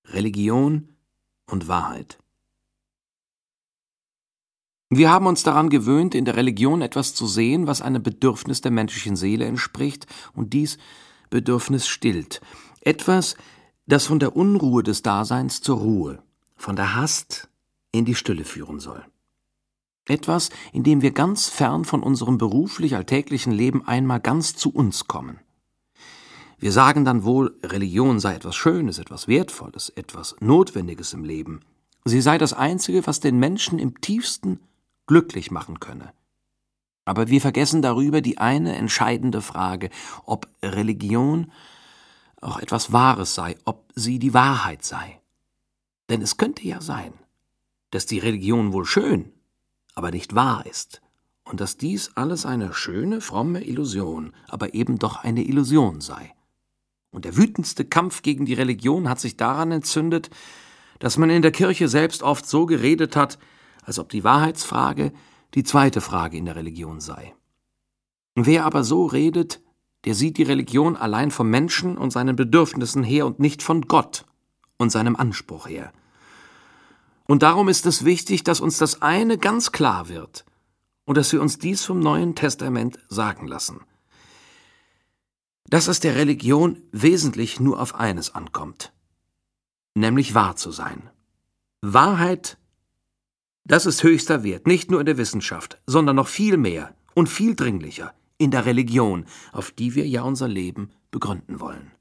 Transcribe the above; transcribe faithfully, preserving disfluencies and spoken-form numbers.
Religion und Wahrheit. Wir haben uns daran gewöhnt, in der Religion etwas zu sehen, was einem Bedürfnis der menschlichen Seele entspricht und dies Bedürfnis stillt. Etwas, das von der Unruhe des Daseins zur Ruhe, von der Hast in die Stille führen soll. Etwas, in dem wir ganz fern von unserem beruflich alltäglichen Leben einmal ganz zu uns kommen. Wir sagen dann wohl, Religion sei etwas Schönes, etwas Wertvolles, etwas Notwendiges im Leben. Sie sei das Einzige, was den Menschen im tiefsten glücklich machen könne. Aber wir vergessen darüber die eine entscheidende Frage, ob Religion auch etwas Wahres sei, ob sie die Wahrheit sei. Denn es könnte ja sein, dass die Religion wohl schön, aber nicht wahr ist, und dass dies alles eine schöne, fromme Illusion, aber eben doch eine Illusion sei. Und der wütendste Kampf gegen die Religion hat sich daran entzündet, dass man in der Kirche selbst oft so geredet hat, als ob die Wahrheitsfrage die zweite Frage in der Religion sei. Wer aber so redet, der sieht die Religion allein vom Menschen und seinen Bedürfnissen her und nicht von Gott und seinem Anspruch her. Und darum ist es wichtig, dass uns das eine ganz klar wird und dass wir uns dies vom Neuen Testament sagen lassen: dass es der Religion wesentlich nur auf eines ankommt, nämlich wahr zu sein. Wahrheit, das ist höchster Wert, nicht nur in der Wissenschaft, sondern noch viel mehr und viel dringlicher in der Religion, auf die wir ja unser Leben begründen wollen.